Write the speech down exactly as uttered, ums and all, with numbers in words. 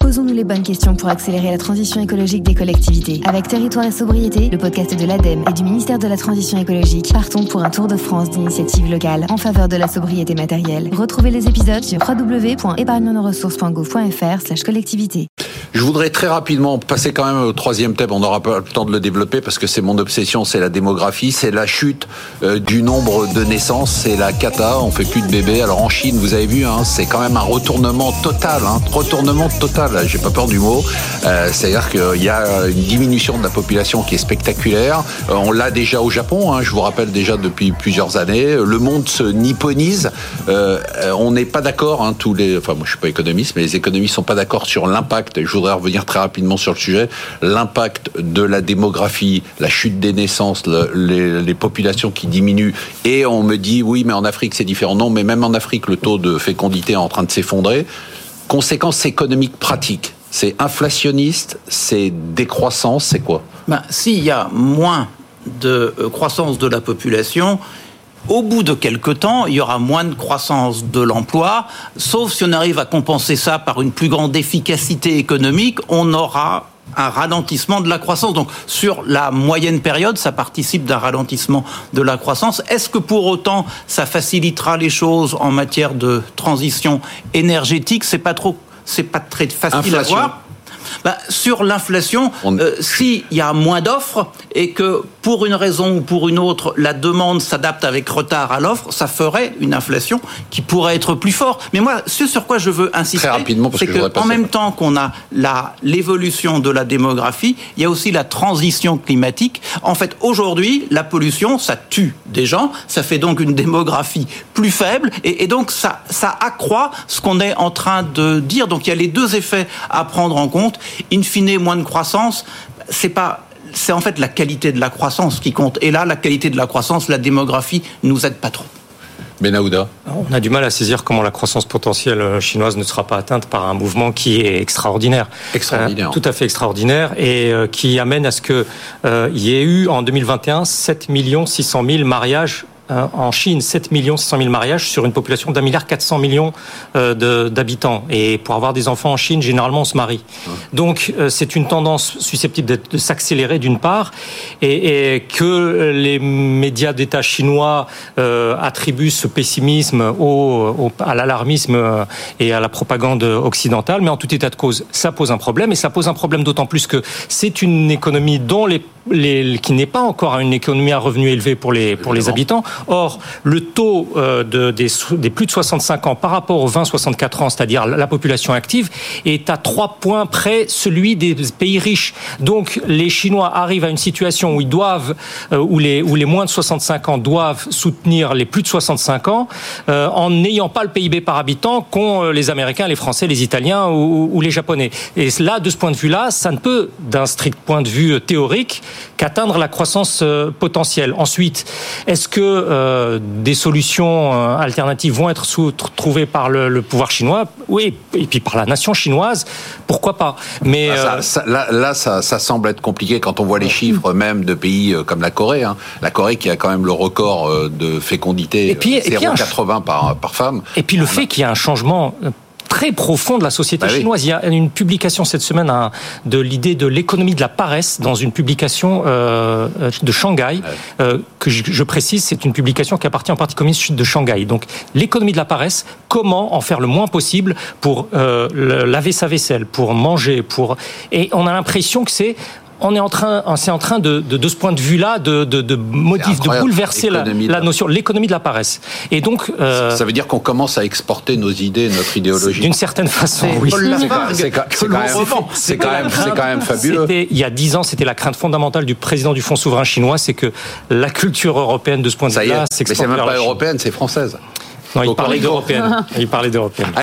Posons-nous les bonnes questions pour accélérer la transition écologique des collectivités. Avec Territoire et Sobriété, le podcast de l'ADEME et du ministère de la Transition écologique, partons pour un tour de France d'initiatives locales en faveur de la sobriété matérielle. Retrouvez les épisodes sur w w w point épargne nos ressources point gouv point f r slash collectivité. Je voudrais très rapidement passer quand même au troisième thème. On n'aura pas le temps de le développer parce que c'est mon obsession, c'est la démographie, c'est la chute euh, du nombre de naissances, c'est la cata, on fait plus de bébés. Alors en Chine, vous avez vu, hein, c'est quand même un retournement total, hein, retournement total, j'ai pas peur du mot. Euh, c'est-à-dire qu'il y a une diminution de la population qui est spectaculaire. Euh, on l'a déjà au Japon, hein, je vous rappelle déjà depuis plusieurs années. Le monde se nipponise. Euh, on n'est pas d'accord, hein, tous les, enfin moi je suis pas économiste, mais les économistes sont pas d'accord sur l'impact. Je voudrais revenir très rapidement sur le sujet. L'impact de la démographie, la chute des naissances, le, les, les populations qui diminuent. Et on me dit, oui, mais en Afrique, c'est différent. Non, mais même en Afrique, le taux de fécondité est en train de s'effondrer. Conséquences économiques pratiques. C'est inflationniste, c'est décroissance, c'est quoi ? Ben, s'il y a moins de croissance de la population, au bout de quelques temps, il y aura moins de croissance de l'emploi, sauf si on arrive à compenser ça par une plus grande efficacité économique, on aura un ralentissement de la croissance. Donc, sur la moyenne période, ça participe d'un ralentissement de la croissance. Est-ce que pour autant, ça facilitera les choses en matière de transition énergétique ? C'est pas trop, c'est pas très facile Inflation. à voir. Ben, sur l'inflation, On... euh, s'il y a moins d'offres et que pour une raison ou pour une autre, la demande s'adapte avec retard à l'offre, ça ferait une inflation qui pourrait être plus forte. Mais moi, ce sur quoi je veux insister, c'est qu'en même temps qu'on a la, l'évolution de la démographie, il y a aussi la transition climatique. En fait, aujourd'hui, la pollution, ça tue des gens, ça fait donc une démographie plus faible et, et donc ça, ça accroît ce qu'on est en train de dire. Donc il y a les deux effets à prendre en compte. In fine, moins de croissance, c'est pas, c'est en fait la qualité de la croissance qui compte. Et là, la qualité de la croissance, la démographie, nous aide pas trop. Benahouda. On a du mal à saisir comment la croissance potentielle chinoise ne sera pas atteinte par un mouvement qui est extraordinaire. Extraordinaire. Euh, tout à fait extraordinaire et euh, qui amène à ce qu'il euh, y ait eu en deux mille vingt et un sept millions six cent mille mariages en Chine, sept millions six cent mille mariages sur une population d'un milliard quatre cents millions euh, de, d'habitants. Et pour avoir des enfants en Chine, généralement, on se marie. Ouais. Donc, euh, c'est une tendance susceptible de s'accélérer d'une part, et, et que les médias d'État chinois euh, attribuent ce pessimisme au, au, à l'alarmisme et à la propagande occidentale. Mais en tout état de cause, ça pose un problème, et ça pose un problème d'autant plus que c'est une économie dont les, les qui n'est pas encore une économie à revenus élevés pour les pour les habitants. Or, le taux euh, de, des, des plus de soixante-cinq ans par rapport aux vingt à soixante-quatre ans, c'est-à-dire la population active, est à trois points près celui des pays riches. Donc, les Chinois arrivent à une situation où ils doivent, euh, où les où les moins de soixante-cinq ans doivent soutenir les plus de soixante-cinq ans, euh, en n'ayant pas le P I B par habitant qu'ont les Américains, les Français, les Italiens ou, ou les Japonais. Et là, de ce point de vue-là, ça ne peut, d'un strict point de vue théorique, qu'atteindre la croissance euh, potentielle. Ensuite, est-ce que Euh, des solutions euh, alternatives vont être sous, trouvées par le, le pouvoir chinois, oui, et puis par la nation chinoise, pourquoi pas. Mais ah, ça, ça, là, là ça, ça semble être compliqué quand on voit les chiffres même de pays comme la Corée. Hein. La Corée qui a quand même le record de fécondité, zéro virgule quatre-vingts par, par femme. Et puis le fait qu'il y a un changement très profond de la société bah chinoise. Oui. Il y a une publication cette semaine hein, de l'idée de l'économie de la paresse dans une publication euh, de Shanghai, ouais. euh, que je, je précise, c'est une publication qui appartient au Parti communiste de Shanghai. Donc l'économie de la paresse, comment en faire le moins possible pour euh, laver sa vaisselle, pour manger, pour... Et on a l'impression que c'est On est en train, c'est en train de, de, de ce point de vue-là, de, de, de modif, de bouleverser la, la notion, l'économie de la paresse. Et donc, euh, ça veut dire qu'on commence à exporter nos idées, notre idéologie. D'une certaine façon, oui. C'est quand même, c'est quand même fabuleux. C'était, il y a dix ans, c'était la crainte fondamentale du président du Fonds souverain chinois, c'est que la culture européenne, de ce point de vue-là, s'exporte. Mais c'est même pas européenne, c'est française. Non, il parlait d'européenne. Il parlait d'européenne.